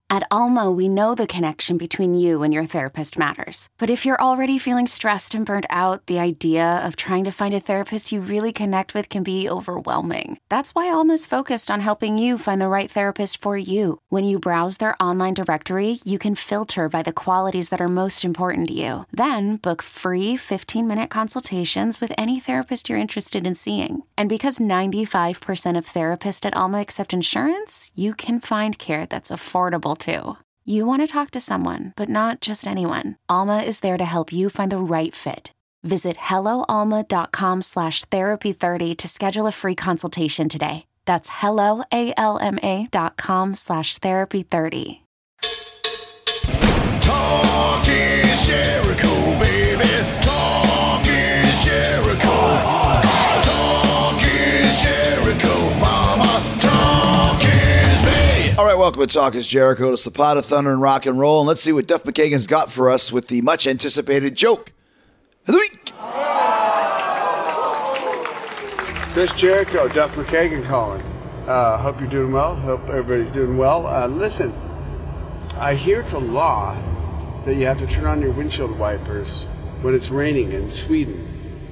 At Alma, we know the connection between you and your therapist matters. But if you're already feeling stressed and burnt out, the idea of trying to find a therapist you really connect with can be overwhelming. That's why Alma's focused on helping you find the right therapist for you. When you browse their online directory, you can filter by the qualities that are most important to you. Then book free 15-minute consultations with any therapist you're interested in seeing. And because 95% of therapists at Alma accept insurance, you can find care that's affordable too. You want to talk to someone, but not just anyone. Alma is there to help you find the right fit. Visit helloalma.com/therapy30 to schedule a free consultation today. That's helloalma.com/therapy30. Talk is Jericho, baby. Talk is Jericho. Talk is Jericho, mama. Talk is me. All right, welcome to Talk is Jericho. It's the pot of thunder and rock and roll. And let's see what Duff McKagan's got for us with the much anticipated joke of the week. Chris Jericho, Duff McKagan calling. Hope you're doing well. Hope everybody's doing well. Listen, I hear it's a law that you have to turn on your windshield wipers when it's raining in Sweden.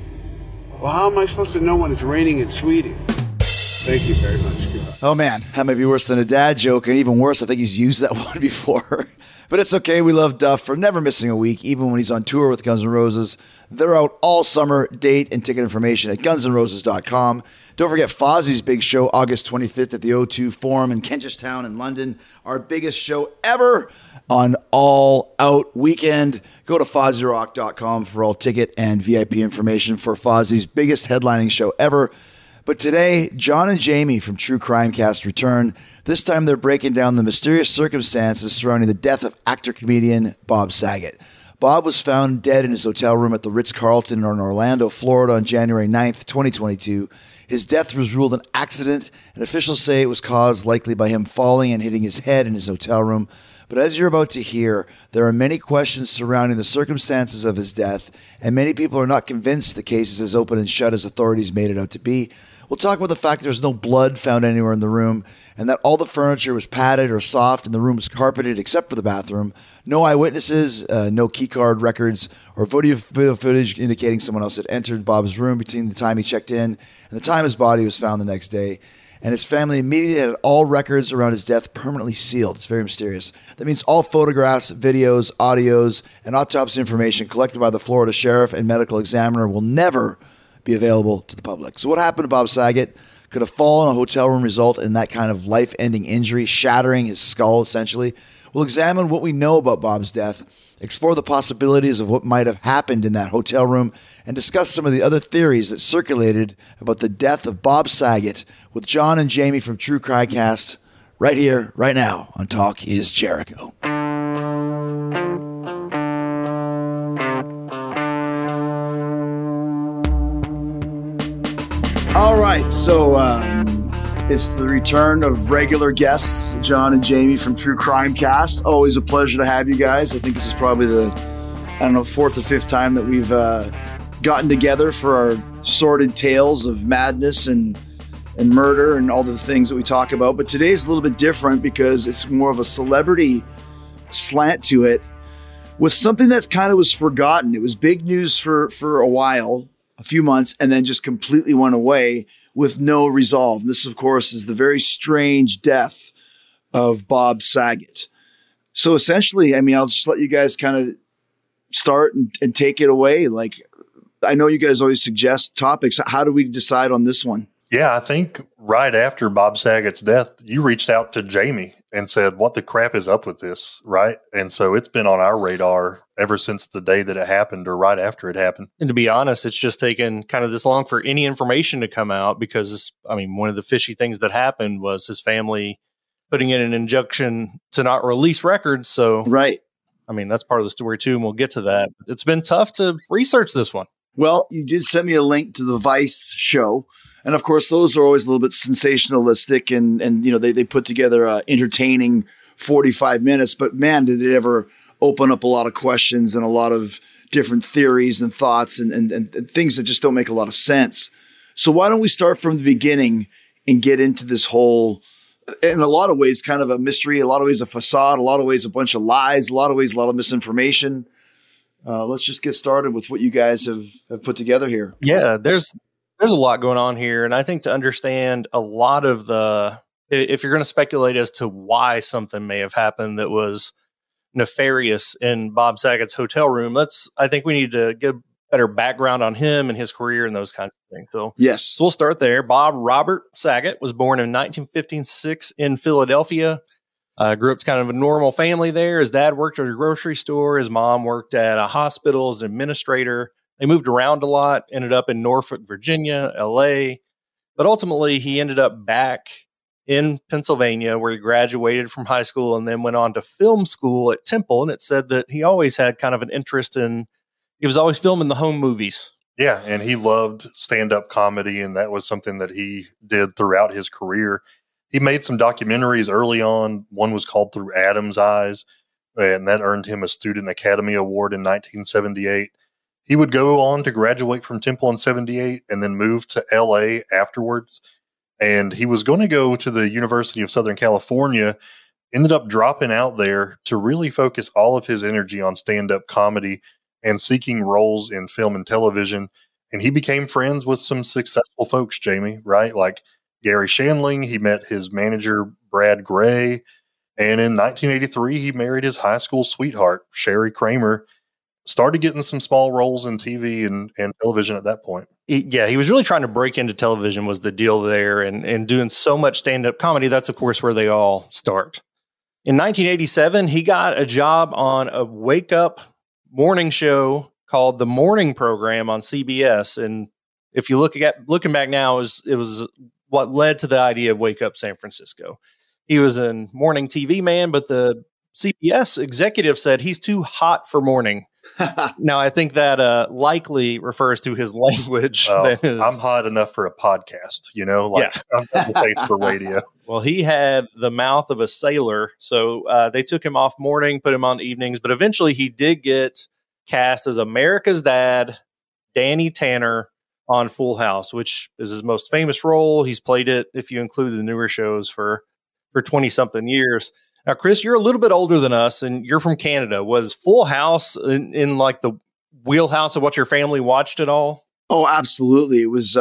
Well, how am I supposed to know when it's raining in Sweden? Thank you very much. Goodbye. Oh, man, that might be worse than a dad joke. And even worse, I think he's used that one before. But it's okay. We love Duff for never missing a week, even when he's on tour with Guns N' Roses. They're out all summer. Date and ticket information at gunsandroses.com. Don't forget Fozzie's big show, August 25th at the O2 Forum in Kentish Town in London. Our biggest show ever on All Out Weekend. Go to FozzieRock.com for all ticket and VIP information for Fozzie's biggest headlining show ever. But today, John and Jamie from True Crime Cast return. This time they're breaking down the mysterious circumstances surrounding the death of actor-comedian Bob Saget. Bob was found dead in his hotel room at the Ritz-Carlton in Orlando, Florida on January 9th, 2022. His death was ruled an accident, and officials say it was caused likely by him falling and hitting his head in his hotel room. But as you're about to hear, there are many questions surrounding the circumstances of his death, and many people are not convinced the case is as open and shut as authorities made it out to be. We'll talk about the fact that there's no blood found anywhere in the room, and that all the furniture was padded or soft and the room was carpeted except for the bathroom. No eyewitnesses, no keycard records, or video footage indicating someone else had entered Bob's room between the time he checked in and the time his body was found the next day. And his family immediately had all records around his death permanently sealed. It's very mysterious. That means all photographs, videos, audios, and autopsy information collected by the Florida Sheriff and Medical Examiner will never be available to the public. So what happened to Bob Saget? Could a fall in a hotel room result in that kind of life-ending injury, shattering his skull, essentially? We'll examine what we know about Bob's death, explore the possibilities of what might have happened in that hotel room, and discuss some of the other theories that circulated about the death of Bob Saget with John and Jamie from True Crime Cast right here, right now on Talk is Jericho. All right, so it's the return of regular guests, John and Jamie from True Crime Cast. Always a pleasure to have you guys. I think this is probably the, fourth or fifth time that we've gotten together for our sordid tales of madness and murder and all the things that we talk about. But today's a little bit different because it's more of a celebrity slant to it with something that kind of was forgotten. It was big news for a while, a few months, and then just completely went away with no resolve. This, of course, is the very strange death of Bob Saget. So essentially, I'll just let you guys kind of start and take it away. Like, I know you guys always suggest topics. How do we decide on this one? Yeah, I think right after Bob Saget's death, you reached out to Jamie and said, what the crap is up with this, right? And so it's been on our radar ever since the day that it happened or right after it happened. And to be honest, it's just taken kind of this long for any information to come out because, one of the fishy things that happened was his family putting in an injunction to not release records. So, right. That's part of the story too, and we'll get to that. It's been tough to research this one. Well, you did send me a link to the Vice show. And of course, those are always a little bit sensationalistic and they put together entertaining 45 minutes. But man, did it ever open up a lot of questions and a lot of different theories and thoughts and things that just don't make a lot of sense. So why don't we start from the beginning and get into this whole in a lot of ways, kind of a mystery, a lot of ways a facade, a lot of ways a bunch of lies, a lot of ways a lot of misinformation. Let's just get started with what you guys have put together here. Yeah, there's a lot going on here. And I think to understand a lot of if you're going to speculate as to why something may have happened that was nefarious in Bob Saget's hotel room, I think we need to get better background on him and his career and those kinds of things. So we'll start there. Bob Robert Saget was born in 1956 in Philadelphia. Grew up kind of a normal family there. His dad worked at a grocery store. His mom worked at a hospital as an administrator. They moved around a lot, ended up in Norfolk, Virginia, LA. But ultimately, he ended up back in Pennsylvania where he graduated from high school and then went on to film school at Temple. And it said that he always had kind of an interest he was always filming the home movies. Yeah, and he loved stand-up comedy, and that was something that he did throughout his career. He made some documentaries early on. One was called Through Adam's Eyes, and that earned him a Student Academy Award in 1978. He would go on to graduate from Temple in 78 and then move to LA afterwards. And he was going to go to the University of Southern California, ended up dropping out there to really focus all of his energy on stand-up comedy and seeking roles in film and television. And he became friends with some successful folks, Jamie, right? Like Gary Shandling. He met his manager, Brad Gray. And in 1983, he married his high school sweetheart, Sherry Kramer. Started getting some small roles in TV and television at that point. He was really trying to break into television was the deal there, and doing so much stand-up comedy. That's, of course, where they all start. In 1987, he got a job on a wake-up morning show called The Morning Program on CBS. And if you looking back now, it was what led to the idea of Wake Up San Francisco. He was a morning TV man, but the CBS executive said he's too hot for morning. Now, I think that likely refers to his language. I'm hot enough for a podcast, I'm the face for radio. Well, he had the mouth of a sailor, so they took him off morning, put him on evenings, but eventually he did get cast as America's Dad, Danny Tanner, on Full House, which is his most famous role. He's played it, if you include the newer shows, for 20-something years. Now, Chris, you're a little bit older than us, and you're from Canada. Was Full House in like the wheelhouse of what your family watched at all? Oh, absolutely. It was,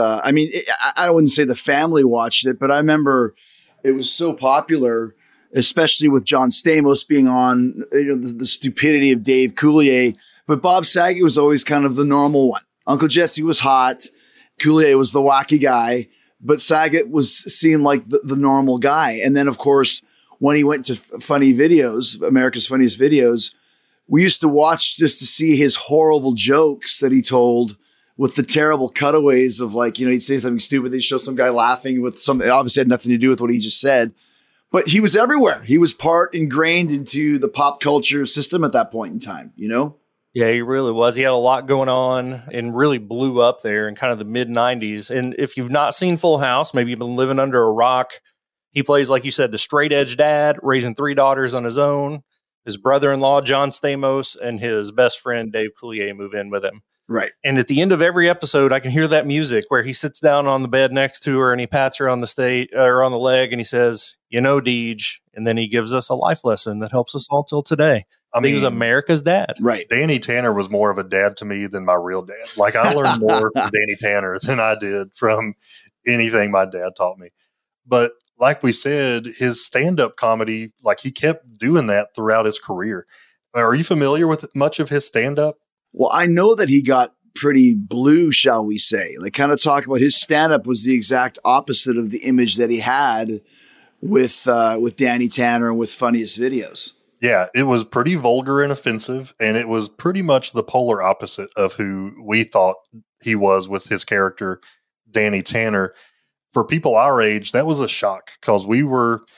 I wouldn't say the family watched it, but I remember it was so popular, especially with John Stamos being on, the stupidity of Dave Coulier. But Bob Saget was always kind of the normal one. Uncle Jesse was hot. Coulier was the wacky guy, but Saget seemed like the normal guy. And then, of course, when he went to Funny Videos, America's Funniest Videos, we used to watch just to see his horrible jokes that he told with the terrible cutaways of he'd say something stupid. They'd show some guy laughing with something obviously had nothing to do with what he just said. But he was everywhere. He was part ingrained into the pop culture system at that point in time, Yeah, he really was. He had a lot going on and really blew up there in kind of the mid-90s. And if you've not seen Full House, maybe you've been living under a rock. He plays, like you said, the straight-edge dad, raising 3 daughters on his own. His brother-in-law, John Stamos, and his best friend, Dave Coulier, move in with him. Right. And at the end of every episode, I can hear that music where he sits down on the bed next to her and he pats her on the leg and he says, Deej. And then he gives us a life lesson that helps us all till today. He was America's dad. Right. Danny Tanner was more of a dad to me than my real dad. Like, I learned more from Danny Tanner than I did from anything my dad taught me. But like we said, his stand-up comedy, he kept doing that throughout his career. Are you familiar with much of his stand-up? Well, I know that he got pretty blue, shall we say. Kind of talk about his stand-up was the exact opposite of the image that he had with Danny Tanner and with Funniest Videos. Yeah, it was pretty vulgar and offensive, and it was pretty much the polar opposite of who we thought he was with his character, Danny Tanner. For people our age, that was a shock because we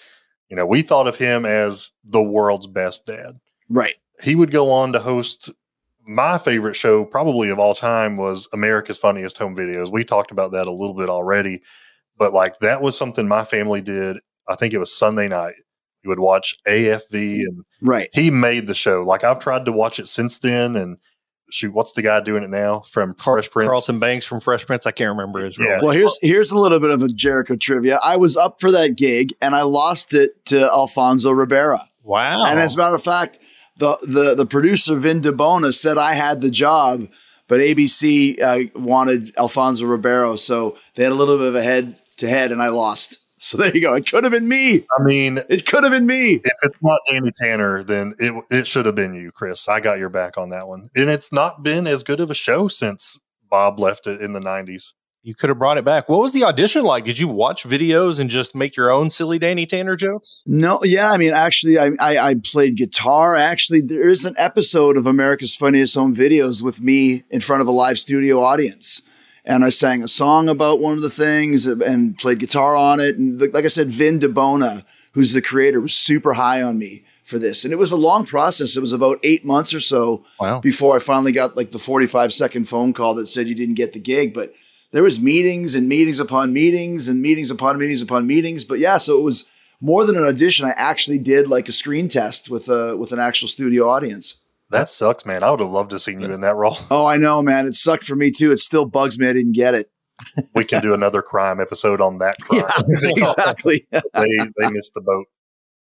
thought of him as the world's best dad. Right. He would go on to host my favorite show probably of all time was America's Funniest Home Videos. We talked about that a little bit already, but that was something my family did. I think it was Sunday night. We would watch AFV and right. He made the show. I've tried to watch it since then, and shoot, what's the guy doing it now from Fresh Prince? Carlton Banks from Fresh Prince. I can't remember his Yeah. role. Well, here's a little bit of a Jericho trivia. I was up for that gig and I lost it to Alfonso Ribeiro. Wow. And as a matter of fact, the producer Vin DeBona said I had the job, but ABC wanted Alfonso Ribeiro, so they had a little bit of a head-to-head, and I lost. So there you go. It could have been me. I mean, It could have been me. if it's not Danny Tanner, then it should have been you, Chris. I got your back on that one. And it's not been as good of a show since Bob left it in the 90s. You could have brought it back. What was the audition like? Did you watch videos and just make your own silly Danny Tanner jokes? No, yeah. I mean, actually, I played guitar. Actually, there is an episode of America's Funniest Home Videos with me in front of a live studio audience. And I sang a song about one of the things and played guitar on it. And like I said, Vin DeBona, who's the creator, was super high on me for this. And it was a long process. It was about 8 months or so before I finally got like the 45-second phone call that said you didn't get the gig. But there was meetings and meetings upon meetings and meetings upon meetings upon meetings. But yeah, so it was more than an audition. I actually did like a screen test with an actual studio audience. That sucks, man. I would have loved to see you in that role. Oh, I know, man. It sucked for me too. It still bugs me I didn't get it. We can do another crime episode on that crime. Yeah, exactly. they missed the boat.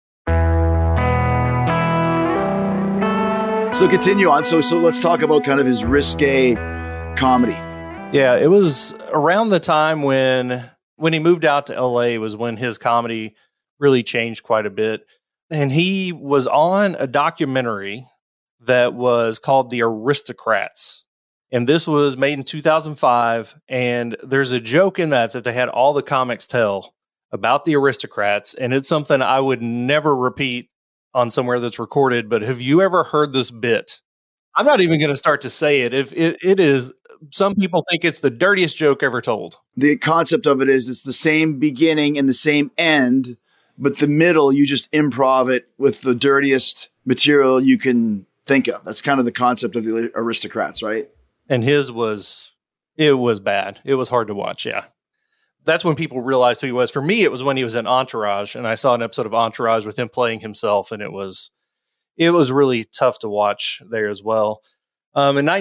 So continue on. So let's talk about kind of his risque comedy. Yeah, it was around the time when he moved out to LA was when his comedy really changed quite a bit. And he was on a documentary that was called The Aristocrats. And this was made in 2005. And there's a joke in that they had all the comics tell about the Aristocrats. And it's something I would never repeat on somewhere that's recorded. But have you ever heard this bit? I'm not even going to start to say it. If it is, some people think it's the dirtiest joke ever told. The concept of it is it's the same beginning and the same end, but the middle, you just improv it with the dirtiest material you can think of. That's kind of the concept of the Aristocrats, right? And it was bad. It was hard to watch. Yeah. That's when people realized who he was. For me, it was when he was in Entourage, and I saw an episode of Entourage with him playing himself, and it was really tough to watch there as well. In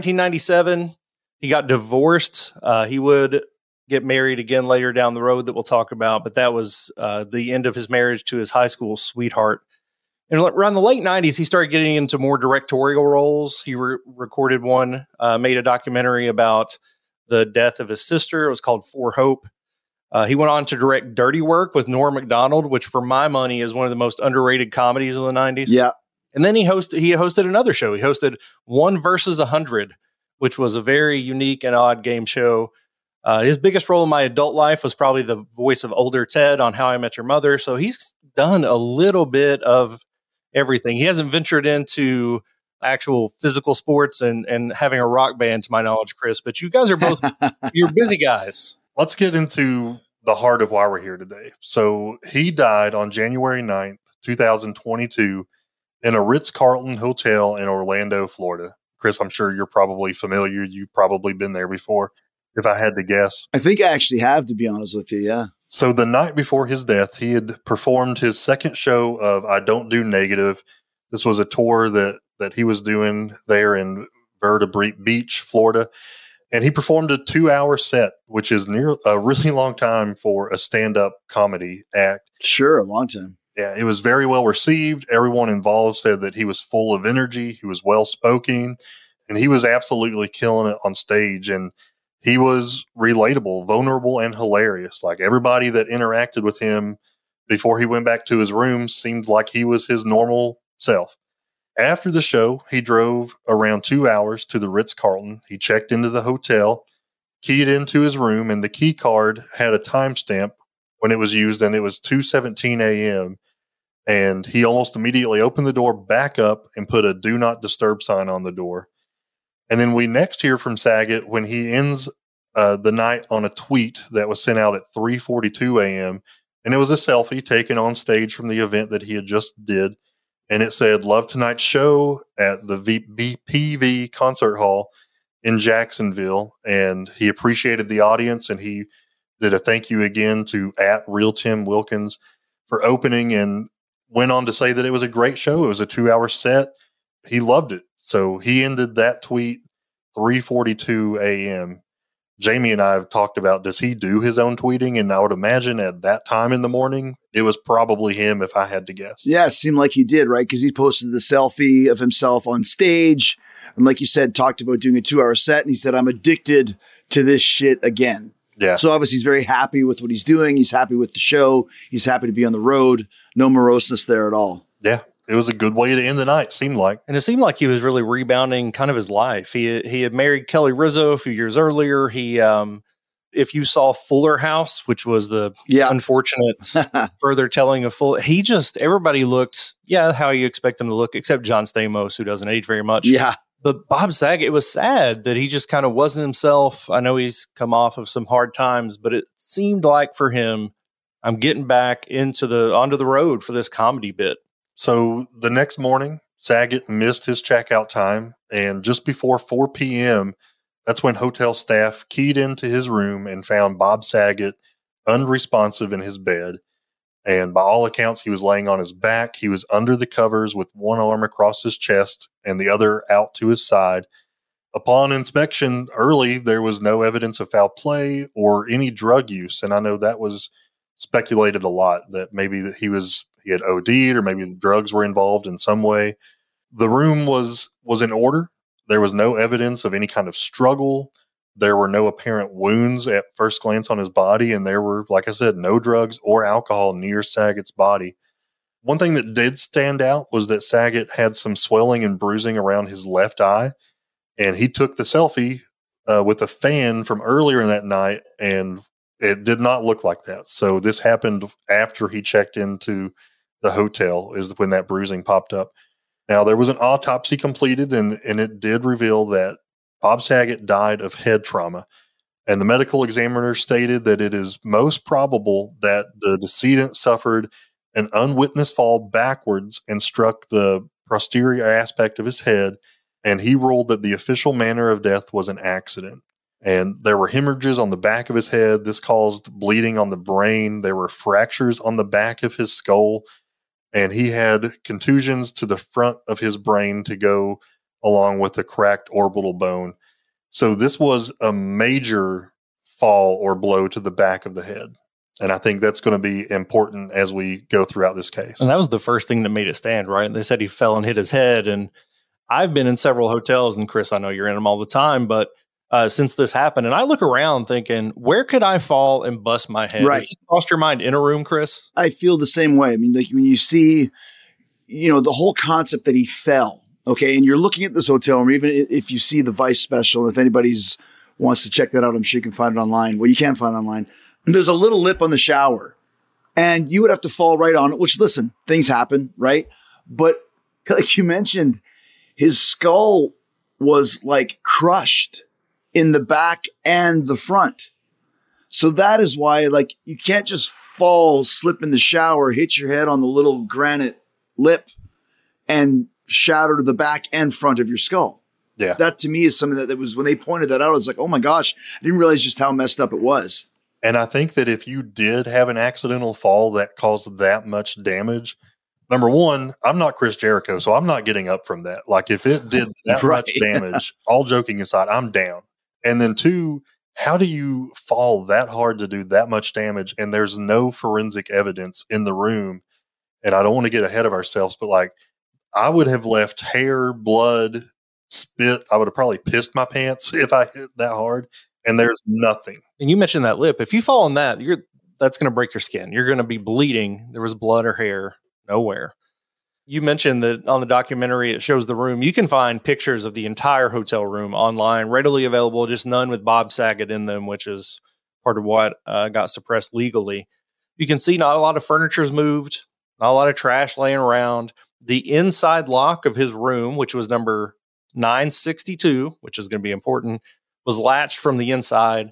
1997, he got divorced. He would get married again later down the road that we'll talk about, but that was the end of his marriage to his high school sweetheart. And around the late 90s, he started getting into more directorial roles. He recorded one, made a documentary about the death of his sister. It was called For Hope. He went on to direct Dirty Work with Norm Macdonald, which for my money is one of the most underrated comedies of the 90s. Yeah. And then he hosted another show. He hosted 1 versus 100, which was a very unique and odd game show. His biggest role in my adult life was probably the voice of older Ted on How I Met Your Mother. So he's done a little bit of everything. He hasn't ventured into actual physical sports and having a rock band, to my knowledge, Chris. But you guys are both you're busy guys. Let's get into the heart of why we're here today. So he died on January 9th, 2022 in a Ritz-Carlton hotel in Orlando, Florida. Chris, I'm sure you're probably familiar. You've probably been there before, if I had to guess. I think I actually have, to be honest with you, yeah. So the night before his death, he had performed his second show of I Don't Do Negative. This was a tour that he was doing there in Verde Beach, Florida. And he performed a 2-hour set, which is near a really long time for a stand-up comedy act. Sure, a long time. Yeah, it was very well received. Everyone involved said that he was full of energy. He was well-spoken, and he was absolutely killing it on stage. And he was relatable, vulnerable, and hilarious. Like everybody that interacted with him before he went back to his room seemed like he was his normal self. After the show, he drove around 2 hours to the Ritz-Carlton. He checked into the hotel, keyed into his room, and the key card had a timestamp when it was used, and it was 2:17 a.m. And he almost immediately opened the door back up and put a do not disturb sign on the door. And then we next hear from Saget when he ends the night on a tweet that was sent out at 3:42 a.m. And it was a selfie taken on stage from the event that he had just did. And it said, "Love tonight's show at the BPV Concert Hall in Jacksonville." And he appreciated the audience, and he did a thank you again to @RealTimWilkins for opening, and went on to say that it was a great show. It was a 2-hour set. He loved it. So he ended that tweet 3:42 a.m. Jamie and I have talked about, does he do his own tweeting? And I would imagine at that time in the morning, it was probably him if I had to guess. Yeah, it seemed like he did, right? Because he posted the selfie of himself on stage. And like you said, talked about doing a 2-hour set. And he said, I'm addicted to this shit again. Yeah. So obviously he's very happy with what he's doing. He's happy with the show. He's happy to be on the road. No moroseness there at all. Yeah. It was a good way to end the night, seemed like. And it seemed like he was really rebounding kind of his life. He had married Kelly Rizzo a few years earlier. He, if you saw Fuller House, which was the unfortunate further telling of Fuller, everybody looked, how you expect them to look, except John Stamos, who doesn't age very much. Yeah. But Bob Saget, it was sad that he just kind of wasn't himself. I know he's come off of some hard times, but it seemed like for him, I'm getting back onto the road for this comedy bit. So the next morning, Saget missed his checkout time, and just before 4 p.m., that's when hotel staff keyed into his room and found Bob Saget unresponsive in his bed. And by all accounts, he was laying on his back. He was under the covers with one arm across his chest and the other out to his side. Upon inspection early, there was no evidence of foul play or any drug use. And I know that was speculated a lot, that maybe that he had OD'd, or maybe the drugs were involved in some way. The room was in order. There was no evidence of any kind of struggle. There were no apparent wounds at first glance on his body, and there were, like I said, no drugs or alcohol near Saget's body. One thing that did stand out was that Saget had some swelling and bruising around his left eye, and he took the selfie with a fan from earlier in that night, and it did not look like that. So this happened after he checked into the hotel, is when that bruising popped up. Now, there was an autopsy completed, and it did reveal that Bob Saget died of head trauma. And the medical examiner stated that it is most probable that the decedent suffered an unwitnessed fall backwards and struck the posterior aspect of his head. And he ruled that the official manner of death was an accident. And there were hemorrhages on the back of his head. This caused bleeding on the brain. There were fractures on the back of his skull. And he had contusions to the front of his brain to go along with a cracked orbital bone. So this was a major fall or blow to the back of the head. And I think that's going to be important as we go throughout this case. And that was the first thing that made it stand, right? They said he fell and hit his head. And I've been in several hotels, and Chris, I know you're in them all the time, but since this happened, and I look around thinking, where could I fall and bust my head? Right. Has this crossed your mind in a room, Chris? I feel the same way. I mean, like when you see, the whole concept that he fell, okay, and you're looking at this hotel room, even if you see the Vice special, if anybody's wants to check that out, I'm sure you can find it online. Well, you can find it online. There's a little lip on the shower, and you would have to fall right on it, which, listen, things happen, right? But like you mentioned, his skull was like crushed in the back and the front. So that is why, like, you can't just fall, slip in the shower, hit your head on the little granite lip and shatter the back and front of your skull. Yeah. That to me is something that was, when they pointed that out, I was like, oh my gosh, I didn't realize just how messed up it was. And I think that if you did have an accidental fall that caused that much damage, number one, I'm not Chris Jericho, so I'm not getting up from that. Like, if it did that Right. much damage, all joking aside, I'm down. And then two, how do you fall that hard to do that much damage? And there's no forensic evidence in the room. And I don't want to get ahead of ourselves, but like, I would have left hair, blood, spit. I would have probably pissed my pants if I hit that hard. And there's nothing. And you mentioned that lip. If you fall on that, that's going to break your skin. You're going to be bleeding. There was blood or hair nowhere. You mentioned that on the documentary, it shows the room. You can find pictures of the entire hotel room online, readily available, just none with Bob Saget in them, which is part of what got suppressed legally. You can see not a lot of furniture's moved, not a lot of trash laying around. The inside lock of his room, which was number 962, which is going to be important, was latched from the inside.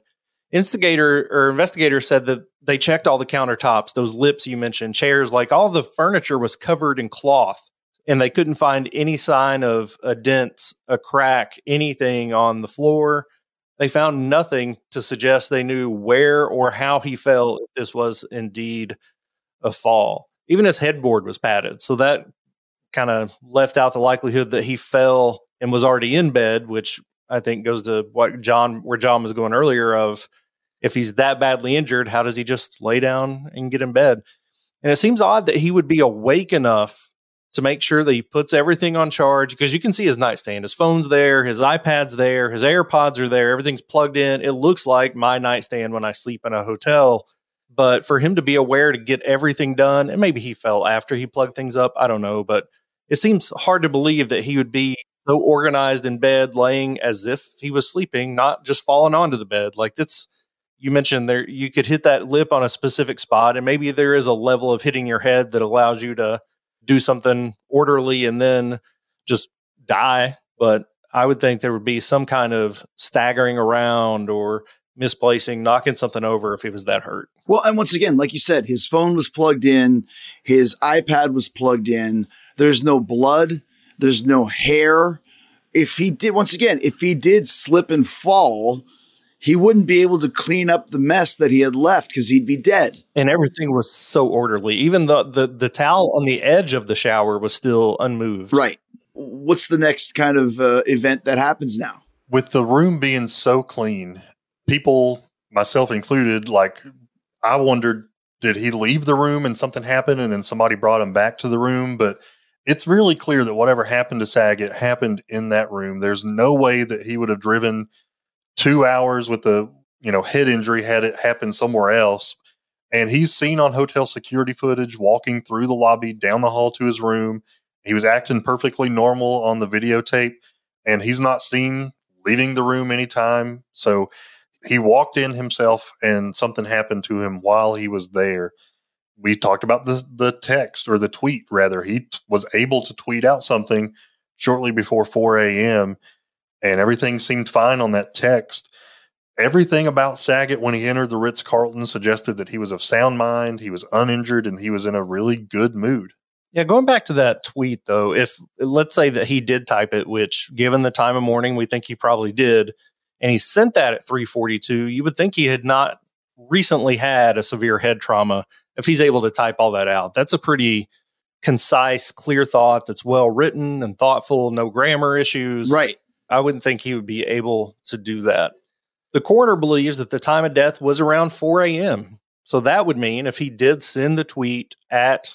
Investigators said that they checked all the countertops, those lips you mentioned, chairs, like all the furniture was covered in cloth, and they couldn't find any sign of a dent, a crack, anything on the floor. They found nothing to suggest they knew where or how he fell if this was indeed a fall. Even his headboard was padded, so that kind of left out the likelihood that he fell and was already in bed, which I think goes to where John was going earlier of, if he's that badly injured, how does he just lay down and get in bed? And it seems odd that he would be awake enough to make sure that he puts everything on charge, because you can see his nightstand. His phone's there, his iPad's there, his AirPods are there, everything's plugged in. It looks like my nightstand when I sleep in a hotel. But for him to be aware to get everything done, and maybe he fell after he plugged things up, I don't know. But it seems hard to believe that he would be so organized in bed, laying as if he was sleeping, not just falling onto the bed. Like, that's, you mentioned there, you could hit that lip on a specific spot, and maybe there is a level of hitting your head that allows you to do something orderly and then just die. But I would think there would be some kind of staggering around or misplacing, knocking something over if he was that hurt. Well, and once again, like you said, his phone was plugged in, his iPad was plugged in. There's no blood, there's no hair. If he did slip and fall, he wouldn't be able to clean up the mess that he had left because he'd be dead. And everything was so orderly. Even the towel on the edge of the shower was still unmoved. Right. What's the next kind of event that happens now? With the room being so clean, people, myself included, like, I wondered, did he leave the room and something happened and then somebody brought him back to the room? But it's really clear that whatever happened to Saget happened in that room. There's no way that he would have driven 2 hours with the head injury had it happened somewhere else. And he's seen on hotel security footage walking through the lobby down the hall to his room. He was acting perfectly normal on the videotape, and he's not seen leaving the room anytime. So he walked in himself and something happened to him while he was there. We talked about the text, or the tweet rather. He was able to tweet out something shortly before 4 a.m. and everything seemed fine on that text. Everything about Saget when he entered the Ritz-Carlton suggested that he was of sound mind, he was uninjured, and he was in a really good mood. Yeah, going back to that tweet, though, if let's say that he did type it, which given the time of morning, we think he probably did, and he sent that at 3:42, you would think he had not recently had a severe head trauma if he's able to type all that out. That's a pretty concise, clear thought that's well written and thoughtful, no grammar issues. Right. I wouldn't think he would be able to do that. The coroner believes that the time of death was around 4 a.m. So that would mean if he did send the tweet at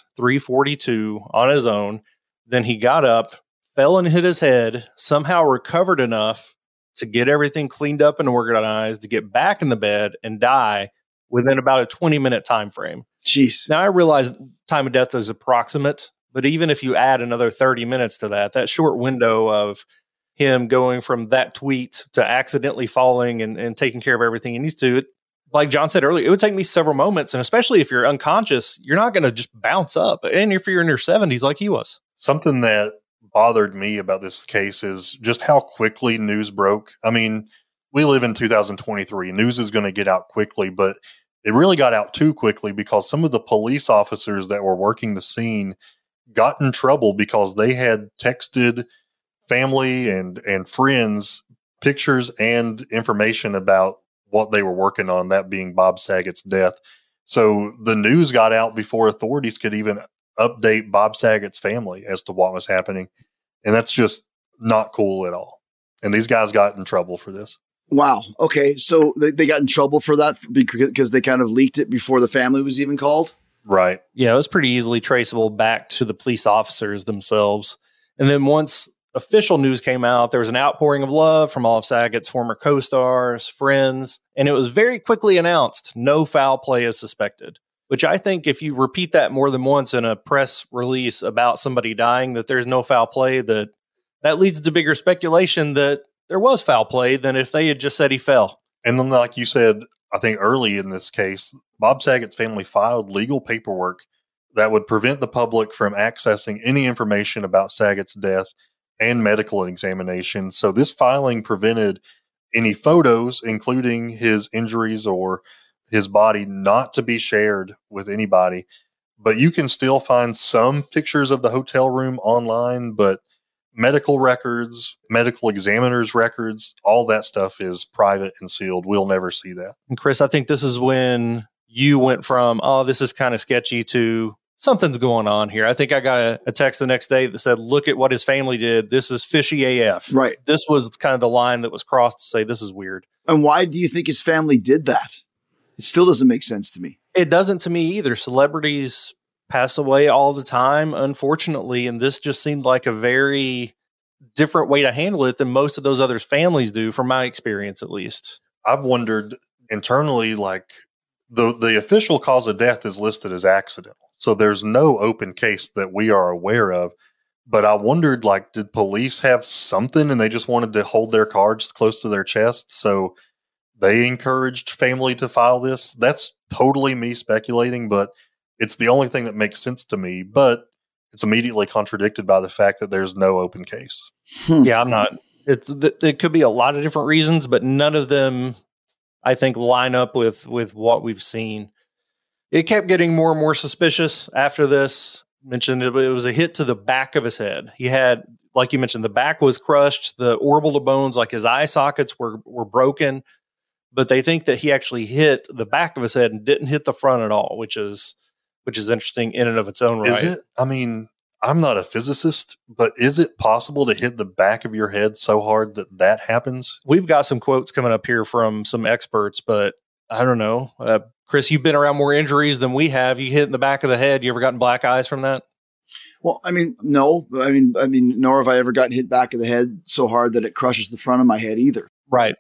3:42 on his own, then he got up, fell and hit his head, somehow recovered enough to get everything cleaned up and organized, to get back in the bed and die within about a 20-minute time frame. Jeez. Now, I realize time of death is approximate, but even if you add another 30 minutes to that short window of him going from that tweet to accidentally falling and taking care of everything he needs to, like John said earlier, it would take me several moments. And especially if you're unconscious, you're not going to just bounce up. And if you're in your 70s like he was. Something that bothered me about this case is just how quickly news broke. I mean, we live in 2023. News is going to get out quickly, but it really got out too quickly because some of the police officers that were working the scene got in trouble because they had texted family and friends pictures and information about what they were working on, that being Bob Saget's death. So the news got out before authorities could even update Bob Saget's family as to what was happening. And that's just not cool at all. And these guys got in trouble for this. Wow. Okay. So they got in trouble for that because they kind of leaked it before the family was even called? Right. Yeah, it was pretty easily traceable back to the police officers themselves. And then once official news came out, there was an outpouring of love from all of Saget's former co-stars, friends, and it was very quickly announced no foul play is suspected, which I think if you repeat that more than once in a press release about somebody dying, that there's no foul play, that leads to bigger speculation that there was foul play than if they had just said he fell. And then, like you said, I think early in this case, Bob Saget's family filed legal paperwork that would prevent the public from accessing any information about Saget's death and medical examination. So this filing prevented any photos, including his injuries or his body, not to be shared with anybody. But you can still find some pictures of the hotel room online, but medical records, medical examiners' records, all that stuff is private and sealed. We'll never see that. And Chris, I think this is when you went from, oh, this is kind of sketchy, to something's going on here. I think I got a text the next day that said, look at what his family did. This is fishy AF. Right. This was kind of the line that was crossed to say this is weird. And why do you think his family did that? It still doesn't make sense to me. It doesn't to me either. Celebrities pass away all the time, unfortunately, and this just seemed like a very different way to handle it than most of those others' families do, from my experience at least. I've wondered internally, like the official cause of death is listed as accidental. So there's no open case that we are aware of. But I wondered, like, did police have something and they just wanted to hold their cards close to their chest? So they encouraged family to file this. That's totally me speculating, but it's the only thing that makes sense to me. But it's immediately contradicted by the fact that there's no open case. Yeah, I'm not. It could be a lot of different reasons, but none of them, I think, line up with what we've seen. It kept getting more and more suspicious after this. Mentioned it was a hit to the back of his head. He had, like you mentioned, the back was crushed, the orbital bones, like his eye sockets were broken, but they think that he actually hit the back of his head and didn't hit the front at all, which is interesting in and of its own right. Is it? I mean, I'm not a physicist, but is it possible to hit the back of your head so hard that happens? We've got some quotes coming up here from some experts, but I don't know. Chris, you've been around more injuries than we have. You hit in the back of the head. You ever gotten black eyes from that? Well, I mean, no. I mean, nor have I ever gotten hit back of the head so hard that it crushes the front of my head either. Right.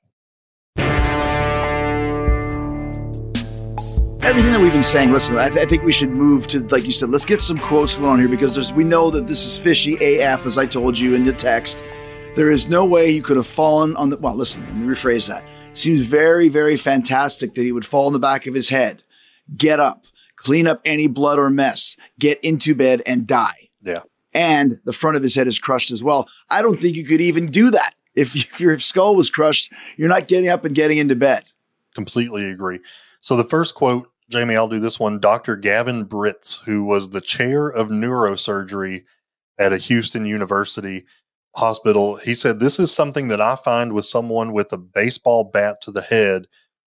Everything that we've been saying, listen, I think we should move to, like you said, let's get some quotes going on here, because we know that this is fishy AF, as I told you in the text. There is no way he could have fallen on the, well, listen, let me rephrase that. Seems very, very fantastic that he would fall in the back of his head, get up, clean up any blood or mess, get into bed and die. Yeah. And the front of his head is crushed as well. I don't think you could even do that. If your skull was crushed, you're not getting up and getting into bed. Completely agree. So the first quote, Jamie, I'll do this one. Dr. Gavin Britz, who was the chair of neurosurgery at a Houston University hospital, he said, "This is something that I find with someone with a baseball bat to the head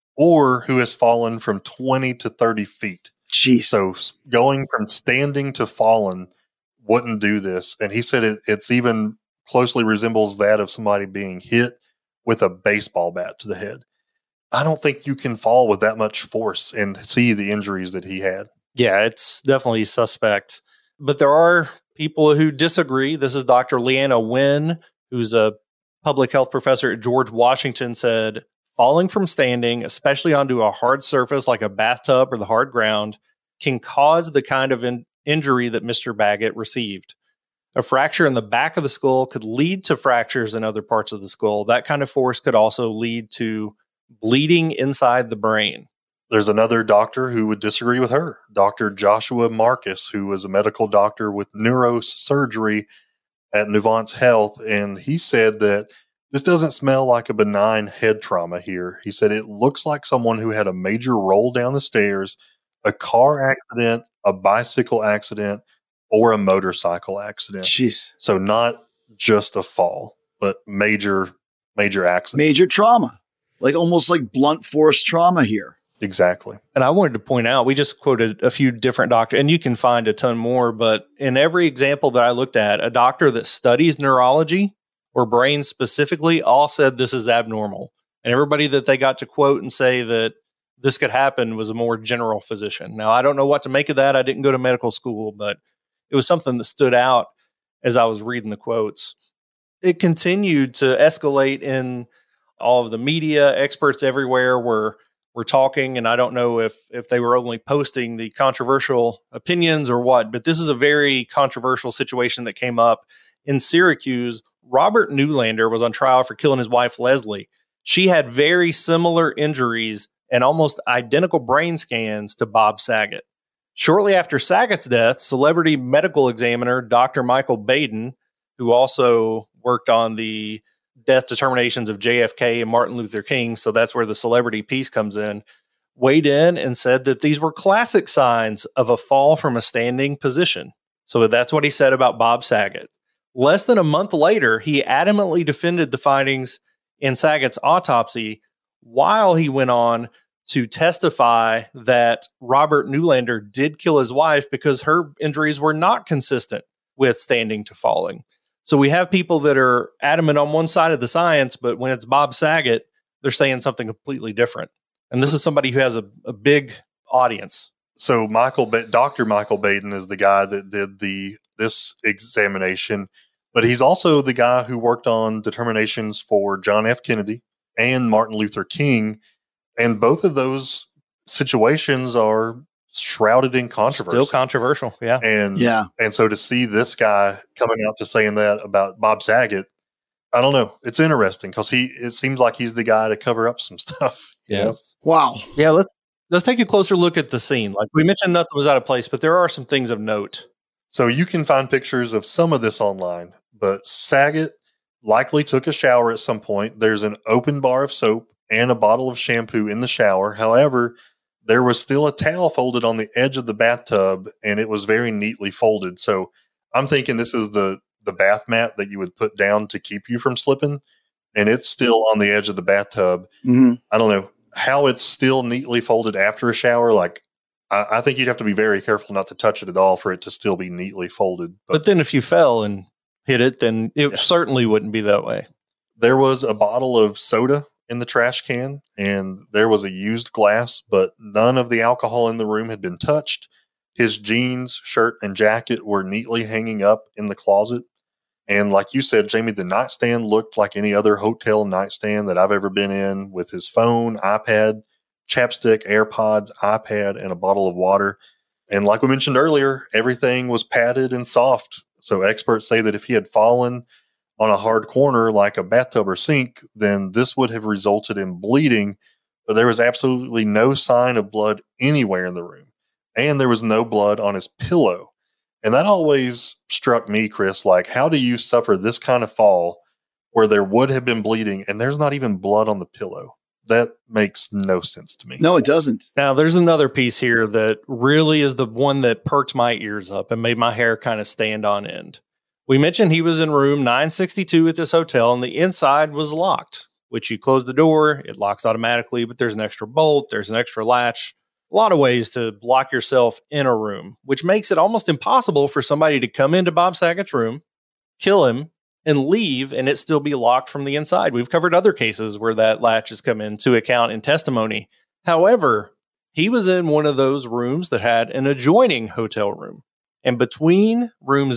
or who has fallen from 20 to 30 feet. Jeez. So going from standing to fallen wouldn't do this." And he said it's even closely resembles that of somebody being hit with a baseball bat to the head. I don't think you can fall with that much force and see the injuries that he had. Yeah, it's definitely suspect. But there are people who disagree. This is Dr. Leanna Wynn, who's a public health professor at George Washington, said, falling from standing, especially onto a hard surface like a bathtub or the hard ground, can cause the kind of injury that Mr. Baggett received. A fracture in the back of the skull could lead to fractures in other parts of the skull. That kind of force could also lead to bleeding inside the brain. There's another doctor who would disagree with her, Dr. Joshua Marcus, who was a medical doctor with neurosurgery at Nuvance Health. And he said that this doesn't smell like a benign head trauma here. He said it looks like someone who had a major roll down the stairs, a car accident, a bicycle accident, or a motorcycle accident. Jeez. So not just a fall, but major accident. Major trauma. Like almost like blunt force trauma here. Exactly. And I wanted to point out, we just quoted a few different doctors, and you can find a ton more, but in every example that I looked at, a doctor that studies neurology or brains specifically all said this is abnormal. And everybody that they got to quote and say that this could happen was a more general physician. Now, I don't know what to make of that. I didn't go to medical school, but it was something that stood out as I was reading the quotes. It continued to escalate in all of the media. Experts everywhere were talking, and I don't know if they were only posting the controversial opinions or what, but this is a very controversial situation that came up in Syracuse. Robert Newlander was on trial for killing his wife, Leslie. She had very similar injuries and almost identical brain scans to Bob Saget. Shortly after Saget's death, celebrity medical examiner Dr. Michael Baden, who also worked on the death determinations of JFK and Martin Luther King, so that's where the celebrity piece comes in, weighed in and said that these were classic signs of a fall from a standing position. So that's what he said about Bob Saget. Less than a month later, he adamantly defended the findings in Saget's autopsy while he went on to testify that Robert Newlander did kill his wife because her injuries were not consistent with standing to falling. So we have people that are adamant on one side of the science, but when it's Bob Saget, they're saying something completely different. And this is somebody who has a big audience. So Dr. Michael Baden is the guy that did this examination, but he's also the guy who worked on determinations for John F. Kennedy and Martin Luther King. And both of those situations are shrouded in controversy. Still controversial, yeah. And so to see this guy coming out to saying that about Bob Saget, I don't know. It's interesting because it seems like he's the guy to cover up some stuff. Yes. Wow. Yeah, let's take a closer look at the scene. Like we mentioned, nothing was out of place, but there are some things of note. So you can find pictures of some of this online, but Saget likely took a shower at some point. There's an open bar of soap and a bottle of shampoo in the shower. However, there was still a towel folded on the edge of the bathtub, and it was very neatly folded. So I'm thinking this is the bath mat that you would put down to keep you from slipping, and it's still on the edge of the bathtub. Mm-hmm. I don't know how it's still neatly folded after a shower. Like, I think you'd have to be very careful not to touch it at all for it to still be neatly folded. But then if you fell and hit it, then it certainly wouldn't be that way. There was a bottle of soda in the trash can, and there was a used glass, but none of the alcohol in the room had been touched. His jeans, shirt, and jacket were neatly hanging up in the closet. And like you said, Jamie, the nightstand looked like any other hotel nightstand that I've ever been in, with his phone, iPad, chapstick, AirPods, iPad, and a bottle of water. And like we mentioned earlier, everything was padded and soft. So experts say that if he had fallen on a hard corner like a bathtub or sink, then this would have resulted in bleeding. But there was absolutely no sign of blood anywhere in the room. And there was no blood on his pillow. And that always struck me, Chris, like, how do you suffer this kind of fall where there would have been bleeding and there's not even blood on the pillow? That makes no sense to me. No, it doesn't. Now, there's another piece here that really is the one that perked my ears up and made my hair kind of stand on end. We mentioned he was in room 962 at this hotel, and the inside was locked, which you close the door, it locks automatically, but there's an extra bolt, there's an extra latch. A lot of ways to lock yourself in a room, which makes it almost impossible for somebody to come into Bob Saget's room, kill him, and leave, and it still be locked from the inside. We've covered other cases where that latch has come into account in testimony. However, he was in one of those rooms that had an adjoining hotel room. And between rooms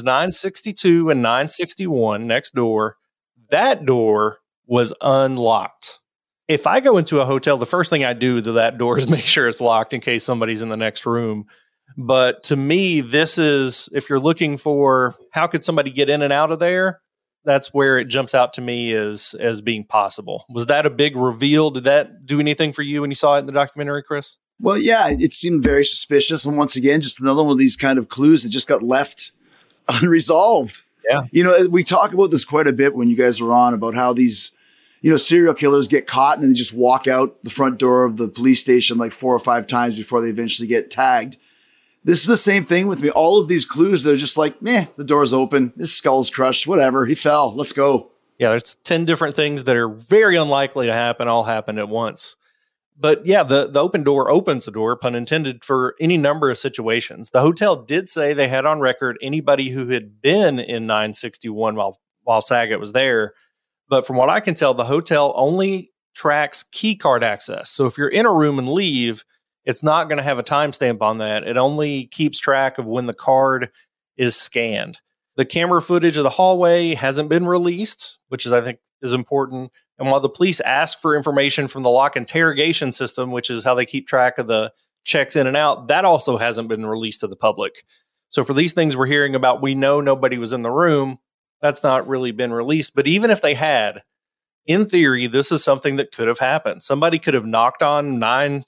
962 and 961 next door, that door was unlocked. If I go into a hotel, the first thing I do to that door is make sure it's locked in case somebody's in the next room. But to me, this is, if you're looking for how could somebody get in and out of there, that's where it jumps out to me as being possible. Was that a big reveal? Did that do anything for you when you saw it in the documentary, Chris? Well, yeah, it seemed very suspicious. And once again, just another one of these kind of clues that just got left unresolved. Yeah. You know, we talk about this quite a bit when you guys are on about how these, you know, serial killers get caught and then they just walk out the front door of the police station like 4 or 5 times before they eventually get tagged. This is the same thing with me. All of these clues, they're just like, meh, the door's open. His skull's crushed. Whatever. He fell. Let's go. Yeah, there's 10 different things that are very unlikely to happen, all happen at once. But yeah, the open door opens the door, pun intended, for any number of situations. The hotel did say they had on record anybody who had been in 961 while Saget was there. But from what I can tell, the hotel only tracks key card access. So if you're in a room and leave, it's not going to have a timestamp on that. It only keeps track of when the card is scanned. The camera footage of the hallway hasn't been released, which I think is important. And while the police ask for information from the lock interrogation system, which is how they keep track of the checks in and out, that also hasn't been released to the public. So for these things we're hearing about, we know nobody was in the room. That's not really been released. But even if they had, in theory, this is something that could have happened. Somebody could have knocked on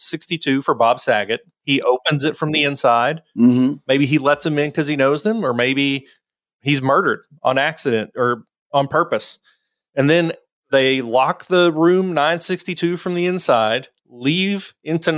962 for Bob Saget. He opens it from the inside. Mm-hmm. Maybe he lets him in because he knows them, or maybe he's murdered on accident or on purpose. And then they lock the room 962 from the inside, leave into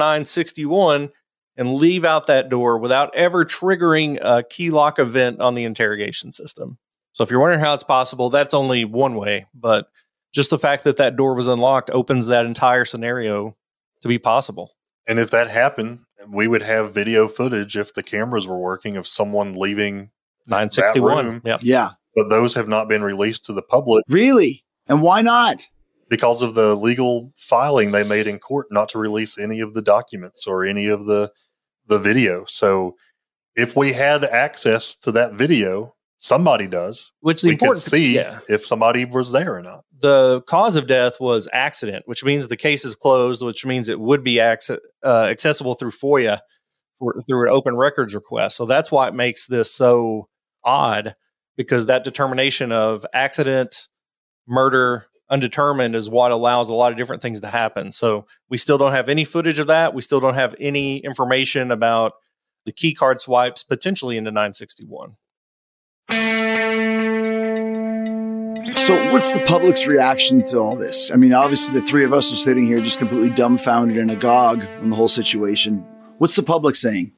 961, and leave out that door without ever triggering a key lock event on the interrogation system. So if you're wondering how it's possible, that's only one way. But just the fact that that door was unlocked opens that entire scenario to be possible. And if that happened, we would have video footage if the cameras were working of someone leaving 961. that room. Yep. Yeah. But those have not been released to the public Really? And why not? because of the legal filing they made in court not to release any of the documents or any of the video. So if we had access to that video, somebody does. Which the We could important see yeah. if somebody was there or not. The cause of death was accident, which means the case is closed, which means it would be accessible through FOIA through an open records request. So that's why it makes this so odd, because that determination of accident, murder, undetermined is what allows a lot of different things to happen. So we still don't have any footage of that. We still don't have any information about the key card swipes potentially into 961. So what's the public's reaction to all this? I mean, obviously the three of us are sitting here just completely dumbfounded and agog on the whole situation. What's the public saying?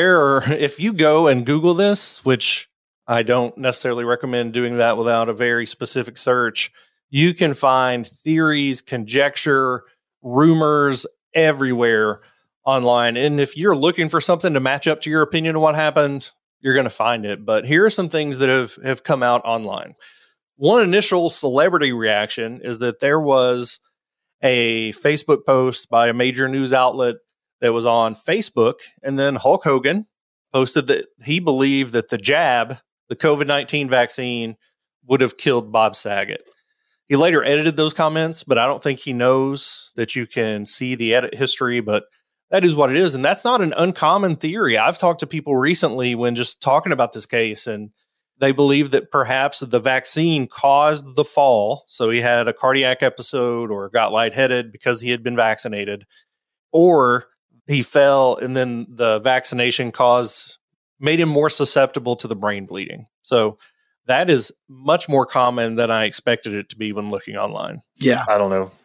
If you go and Google this, which I don't necessarily recommend doing that without a very specific search, you can find theories, conjecture, rumors everywhere online. And if you're looking for something to match up to your opinion of what happened, you're going to find it. But here are some things that have come out online. One initial celebrity reaction is that there was a Facebook post by a major news outlet that was on Facebook, and then Hulk Hogan posted that he believed that the jab, the COVID-19 vaccine, would have killed Bob Saget. He later edited those comments, but I don't think he knows that you can see the edit history, but that is what it is. And that's not an uncommon theory. I've talked to people recently when just talking about this case, and they believe that perhaps the vaccine caused the fall. So he had a cardiac episode or got lightheaded because he had been vaccinated, or he fell and then the vaccination made him more susceptible to the brain bleeding. So that is much more common than I expected it to be when looking online. Yeah. I don't know.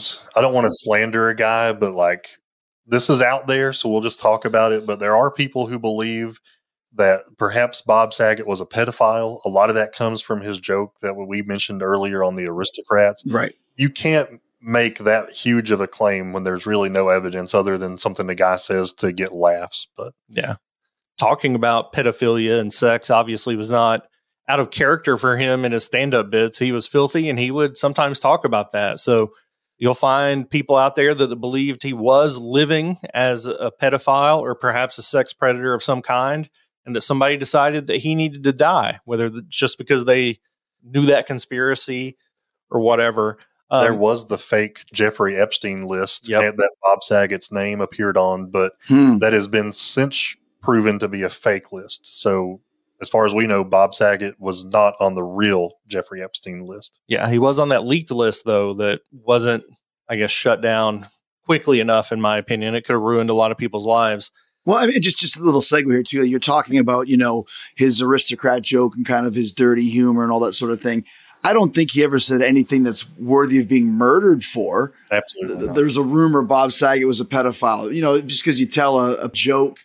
I don't want to slander a guy, but like, this is out there, so we'll just talk about it. But there are people who believe that perhaps Bob Saget was a pedophile. A lot of that comes from his joke that we mentioned earlier on the Aristocrats. Right. You can't make that huge of a claim when there's really no evidence other than something the guy says to get laughs. But yeah, talking about pedophilia and sex obviously was not out of character for him in his stand-up bits. He was filthy, and he would sometimes talk about that. So you'll find people out there that believed he was living as a pedophile or perhaps a sex predator of some kind, and that somebody decided that he needed to die, whether just because they knew that conspiracy or whatever. There was the fake Jeffrey Epstein list that Bob Saget's name appeared on, but that has been since proven to be a fake list. So as far as we know, Bob Saget was not on the real Jeffrey Epstein list. Yeah, he was on that leaked list, though, that wasn't, I guess, shut down quickly enough, in my opinion. It could have ruined a lot of people's lives. Well, I mean, just a little segue here, too. You're talking about, his aristocrat joke and kind of his dirty humor and all that sort of thing. I don't think he ever said anything that's worthy of being murdered for. Absolutely not. There's a rumor Bob Saget was a pedophile. Just because you tell a joke,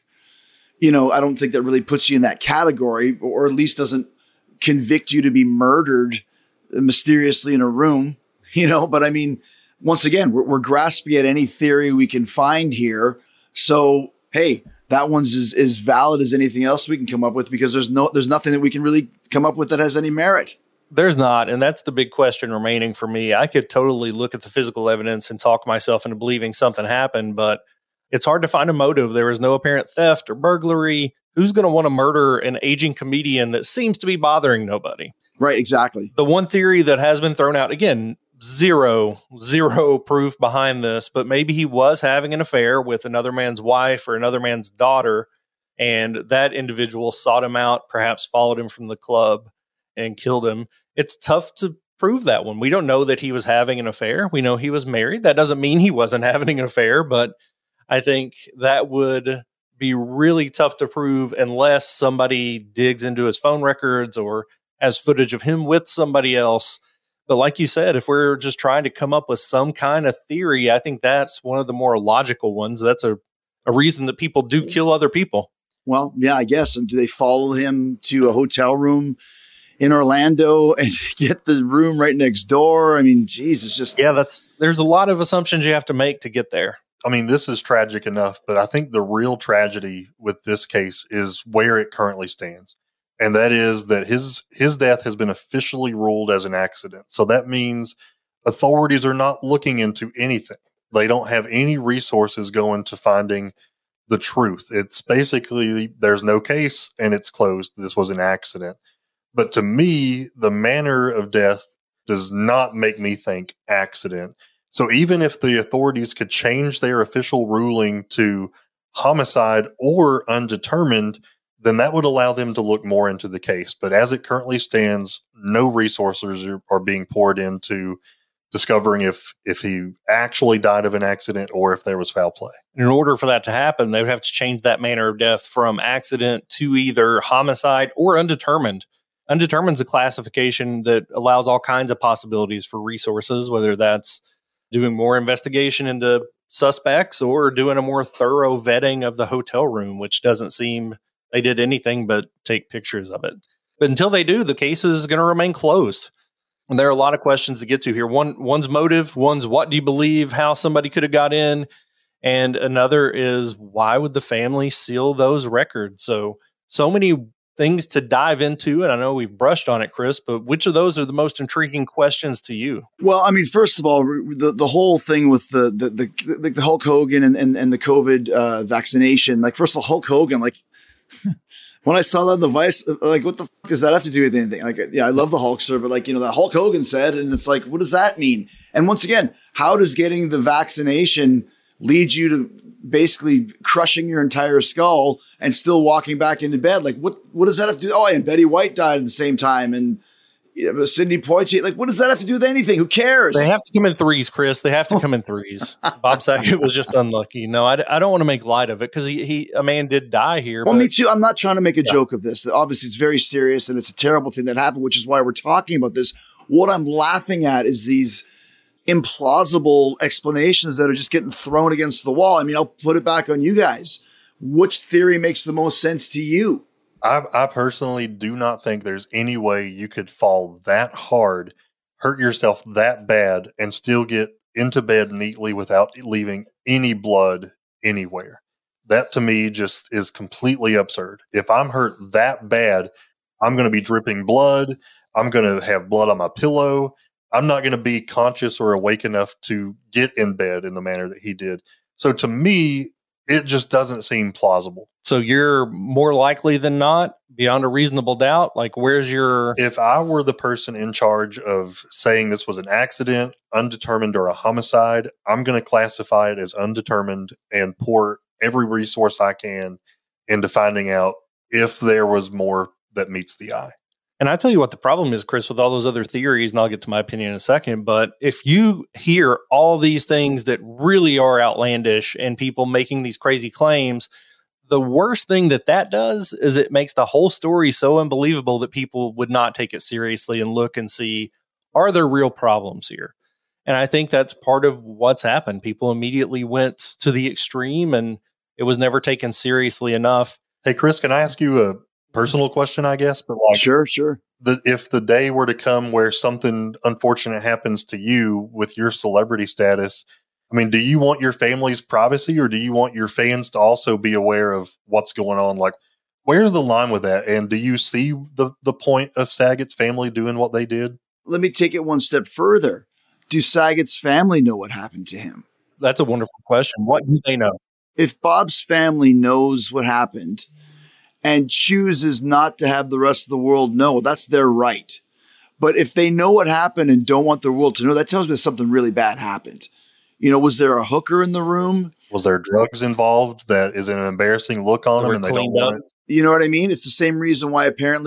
I don't think that really puts you in that category, or at least doesn't convict you to be murdered mysteriously in a room, But I mean, once again, we're grasping at any theory we can find here. So, hey, that one's as valid as anything else we can come up with, because there's nothing that we can really come up with that has any merit. There's not. And that's the big question remaining for me. I could totally look at the physical evidence and talk myself into believing something happened, but it's hard to find a motive. There was no apparent theft or burglary. Who's going to want to murder an aging comedian that seems to be bothering nobody? Right, exactly. The one theory that has been thrown out, again, zero proof behind this, but maybe he was having an affair with another man's wife or another man's daughter, and that individual sought him out, perhaps followed him from the club and killed him. It's tough to prove that one. We don't know that he was having an affair. We know he was married. That doesn't mean he wasn't having an affair, but I think that would be really tough to prove unless somebody digs into his phone records or has footage of him with somebody else. But like you said, if we're just trying to come up with some kind of theory, I think that's one of the more logical ones. That's a reason that people do kill other people. Well, yeah, I guess. And do they follow him to a hotel room in Orlando and get the room right next door? I mean, geez, it's just... Yeah, there's a lot of assumptions you have to make to get there. I mean, this is tragic enough, but I think the real tragedy with this case is where it currently stands. And that is that his death has been officially ruled as an accident. So that means authorities are not looking into anything. They don't have any resources going to finding the truth. It's basically there's no case and it's closed. This was an accident. But to me, the manner of death does not make me think accident. So even if the authorities could change their official ruling to homicide or undetermined, then that would allow them to look more into the case. But as it currently stands, no resources are being poured into discovering if he actually died of an accident or if there was foul play. In order for that to happen, they would have to change that manner of death from accident to either homicide or undetermined. Undetermined is a classification that allows all kinds of possibilities for resources, whether that's doing more investigation into suspects or doing a more thorough vetting of the hotel room, which doesn't seem they did anything but take pictures of it. But until they do, the case is going to remain closed. And there are a lot of questions to get to here. One's motive, one's what do you believe, how somebody could have got in, and another is why would the family seal those records? So many things to dive into, and I know we've brushed on it, Chris, but which of those are the most intriguing questions to you? Well, I mean, first of all, the whole thing with the Hulk Hogan and the COVID vaccination, like, first of all, Hulk Hogan, like, when I saw that on the Vice, like, what the fuck does that have to do with anything? Like, yeah, I love the Hulkster, but, like, that Hulk Hogan said, and it's like, what does that mean? And once again, how does getting the vaccination lead you to basically crushing your entire skull and still walking back into bed? Like, what does that have to do? Oh, and Betty White died at the same time, and Sidney Poitier. Like, what does that have to do with anything? Who cares? They have to come in threes, Chris. They have to come in threes. Bob Saget was just unlucky. No, I don't want to make light of it because a man did die here. Well, me too. I'm not trying to make a joke of this. Obviously, it's very serious and it's a terrible thing that happened, which is why we're talking about this. What I'm laughing at is these implausible explanations that are just getting thrown against the wall. I mean, I'll put it back on you guys. Which theory makes the most sense to you? I personally do not think there's any way you could fall that hard, hurt yourself that bad, and still get into bed neatly without leaving any blood anywhere. That to me just is completely absurd. If I'm hurt that bad, I'm going to be dripping blood. I'm going to have blood on my pillow. I'm not going to be conscious or awake enough to get in bed in the manner that he did. So to me, it just doesn't seem plausible. So you're more likely than not, beyond a reasonable doubt? Like, where's your... If I were the person in charge of saying this was an accident, undetermined, or a homicide, I'm going to classify it as undetermined and pour every resource I can into finding out if there was more that meets the eye. And I tell you what the problem is, Chris, with all those other theories, and I'll get to my opinion in a second, but if you hear all these things that really are outlandish and people making these crazy claims, the worst thing that does is it makes the whole story so unbelievable that people would not take it seriously and look and see, are there real problems here? And I think that's part of what's happened. People immediately went to the extreme and it was never taken seriously enough. Hey, Chris, can I ask you a personal question, I guess? But like, Sure. If the day were to come where something unfortunate happens to you with your celebrity status, I mean, do you want your family's privacy or do you want your fans to also be aware of what's going on? Like, where's the line with that? And do you see the point of Saget's family doing what they did? Let me take it one step further. Do Saget's family know what happened to him? That's a wonderful question. What do they know? If Bob's family knows what happened and chooses not to have the rest of the world know, that's their right. But if they know what happened and don't want the world to know, that tells me something really bad happened. Was there a hooker in the room? Was there drugs involved that is an embarrassing look on them and they don't want it? You know what I mean? It's the same reason why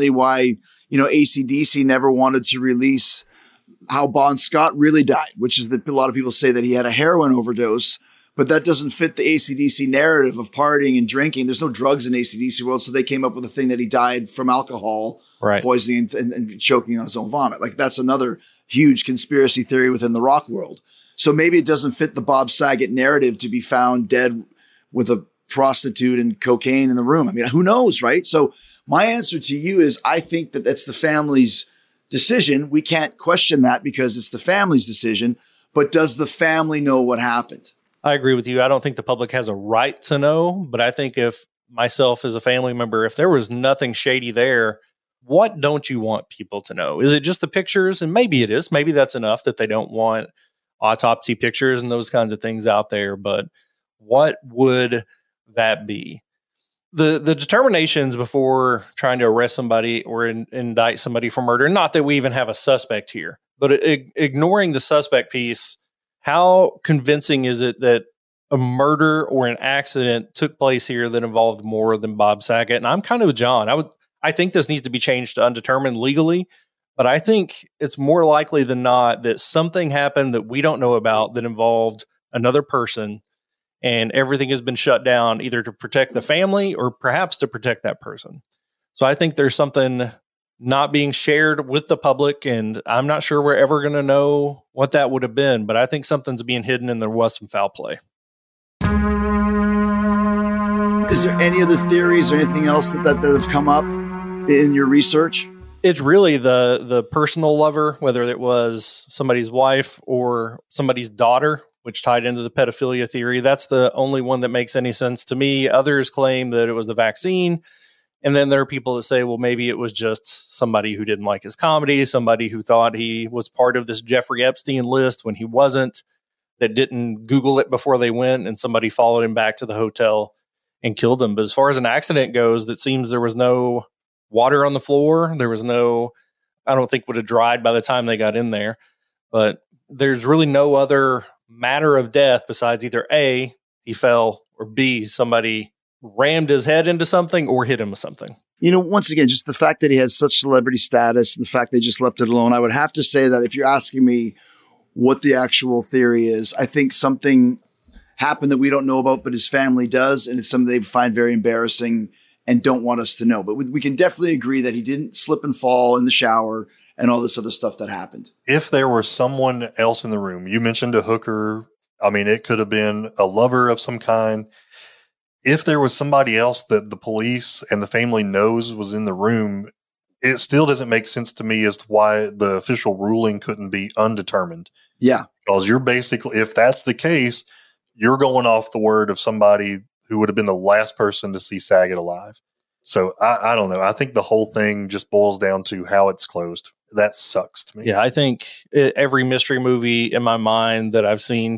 AC/DC never wanted to release how Bon Scott really died, which is that a lot of people say that he had a heroin overdose, but that doesn't fit the AC/DC narrative of partying and drinking. There's no drugs in AC/DC world, so they came up with a thing that he died from alcohol poisoning and choking on his own vomit. Like, that's another huge conspiracy theory within the rock world. So maybe it doesn't fit the Bob Saget narrative to be found dead with a prostitute and cocaine in the room. I mean, who knows, right? So my answer to you is I think that that's the family's decision. We can't question that because it's the family's decision. But does the family know what happened? I agree with you. I don't think the public has a right to know, but I think if myself as a family member, if there was nothing shady there, what don't you want people to know? Is it just the pictures? And maybe it is. Maybe that's enough that they don't want autopsy pictures and those kinds of things out there. But what would that be? The determinations before trying to arrest somebody or indict somebody for murder, not that we even have a suspect here, but ignoring the suspect piece, how convincing is it that a murder or an accident took place here that involved more than Bob Saget? And I'm kind of with John. I think this needs to be changed to undetermined legally, but I think it's more likely than not that something happened that we don't know about that involved another person, and everything has been shut down either to protect the family or perhaps to protect that person. So I think there's something not being shared with the public, and I'm not sure we're ever going to know what that would have been, but I think something's being hidden and there was some foul play. Is there any other theories or anything else that have come up in your research? It's really the personal lover, whether it was somebody's wife or somebody's daughter, which tied into the pedophilia theory. That's the only one that makes any sense to me. Others claim that it was the vaccine. And then there are people that say, well, maybe it was just somebody who didn't like his comedy, somebody who thought he was part of this Jeffrey Epstein list when he wasn't, that didn't Google it before they went, and somebody followed him back to the hotel and killed him. But as far as an accident goes, that seems there was no water on the floor. There was no, I don't think would have dried by the time they got in there. But there's really no other matter of death besides either A, he fell, or B, somebody rammed his head into something or hit him with something. You know, once again, just the fact that he has such celebrity status, the fact they just left it alone, I would have to say that if you're asking me what the actual theory is, I think something happened that we don't know about, but his family does, and it's something they find very embarrassing and don't want us to know. But we can definitely agree that he didn't slip and fall in the shower and all this other stuff that happened. If there was someone else in the room, you mentioned a hooker. I mean, it could have been a lover of some kind. If there was somebody else that the police and the family knows was in the room, it still doesn't make sense to me as to why the official ruling couldn't be undetermined. Yeah. Because you're basically, if that's the case, you're going off the word of somebody who would have been the last person to see Saget alive. So I don't know. I think the whole thing just boils down to how it's closed. That sucks to me. Yeah, I think every mystery movie in my mind that I've seen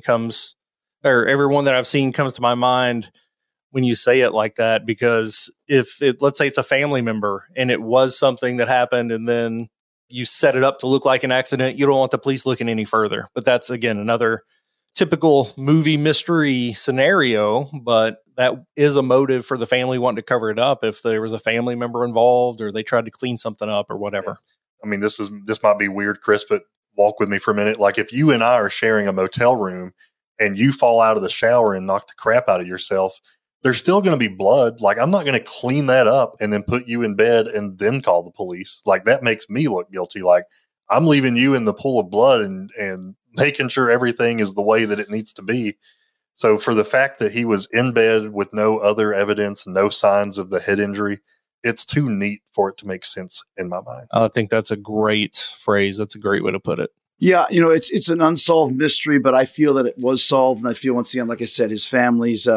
everyone that I've seen comes to my mind when you say it like that, because let's say it's a family member and it was something that happened and then you set it up to look like an accident, you don't want the police looking any further. But that's, again, another typical movie mystery scenario, but that is a motive for the family wanting to cover it up if there was a family member involved or they tried to clean something up or whatever. I mean, this might be weird, Chris, but walk with me for a minute. Like if you and I are sharing a motel room and you fall out of the shower and knock the crap out of yourself, there's still going to be blood. Like I'm not going to clean that up and then put you in bed and then call the police. Like that makes me look guilty. Like I'm leaving you in the pool of blood and making sure everything is the way that it needs to be. So for the fact that he was in bed with no other evidence, no signs of the head injury, it's too neat for it to make sense in my mind. I think that's a great phrase. That's a great way to put it. Yeah, you know, it's an unsolved mystery, but I feel that it was solved. And I feel, once again, like I said, his family's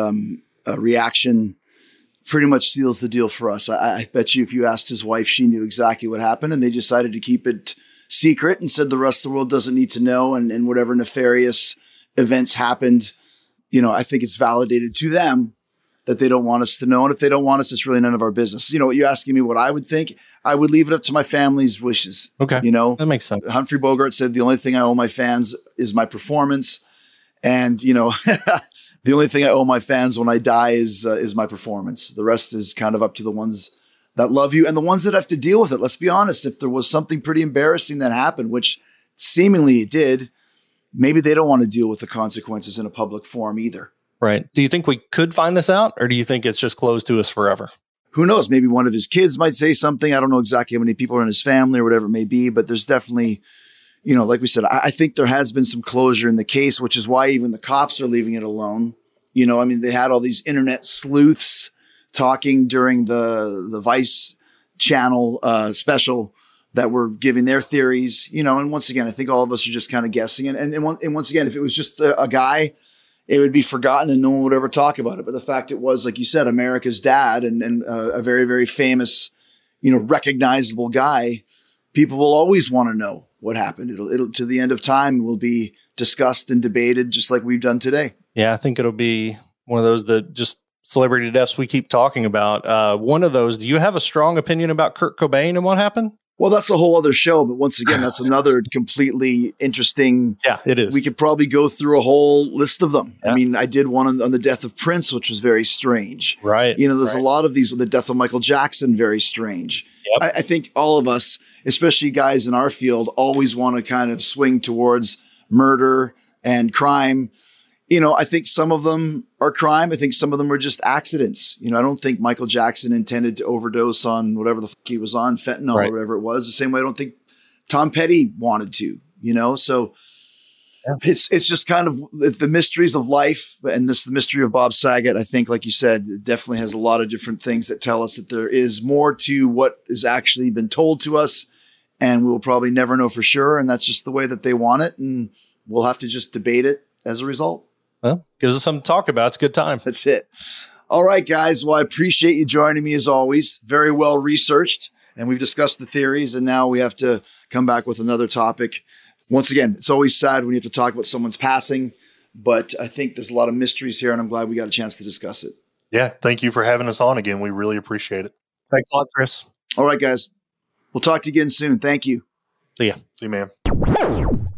reaction pretty much seals the deal for us. I bet you if you asked his wife, she knew exactly what happened, and they decided to keep it secret and said the rest of the world doesn't need to know. And whatever nefarious events happened, you know, I think it's validated to them that they don't want us to know. And if they don't want us, it's really none of our business. You know, you're asking me what I would think. I would leave it up to my family's wishes. Okay. You know, that makes sense. Humphrey Bogart said, the only thing I owe my fans is my performance. And, you know, the only thing I owe my fans when I die is my performance. The rest is kind of up to the ones that love you and the ones that have to deal with it. Let's be honest. If there was something pretty embarrassing that happened, which seemingly it did, maybe they don't want to deal with the consequences in a public forum either. Right. Do you think we could find this out, or do you think it's just closed to us forever? Who knows? Maybe one of his kids might say something. I don't know exactly how many people are in his family or whatever it may be, but there's definitely, you know, like we said, I think there has been some closure in the case, which is why even the cops are leaving it alone. You know, I mean, they had all these internet sleuths talking during the Vice channel special that were giving their theories, you know, and once again, I think all of us are just kind of guessing. And once again, if it was just a guy it would be forgotten and no one would ever talk about it. But the fact it was, like you said, America's dad and a very, very famous, recognizable guy, people will always want to know what happened. It'll to the end of time will be discussed and debated just like we've done today. Yeah, I think it'll be one of those that just celebrity deaths we keep talking about. One of those, do you have a strong opinion about Kurt Cobain and what happened? Well, that's a whole other show. But once again, that's another completely interesting. Yeah, it is. We could probably go through a whole list of them. Yeah. I mean, I did one on the death of Prince, which was very strange. Right. There's a lot of these with the death of Michael Jackson, very strange. Yep. I think all of us, especially guys in our field, always want to kind of swing towards murder and crime. I think some of them are crime. I think some of them are just accidents. I don't think Michael Jackson intended to overdose on whatever the fuck he was on, fentanyl or whatever it was. The same way I don't think Tom Petty wanted to, So it's just kind of the mysteries of life. And the mystery of Bob Saget, I think, like you said, it definitely has a lot of different things that tell us that there is more to what has actually been told to us. And we'll probably never know for sure. And that's just the way that they want it. And we'll have to just debate it as a result. Well, gives us something to talk about. It's a good time. That's it. All right, guys. Well, I appreciate you joining me as always. Very well researched. And we've discussed the theories. And now we have to come back with another topic. Once again, it's always sad when you have to talk about someone's passing. But I think there's a lot of mysteries here. And I'm glad we got a chance to discuss it. Yeah. Thank you for having us on again. We really appreciate it. Thanks a lot, Chris. All right, guys. We'll talk to you again soon. Thank you. See ya. See you, man.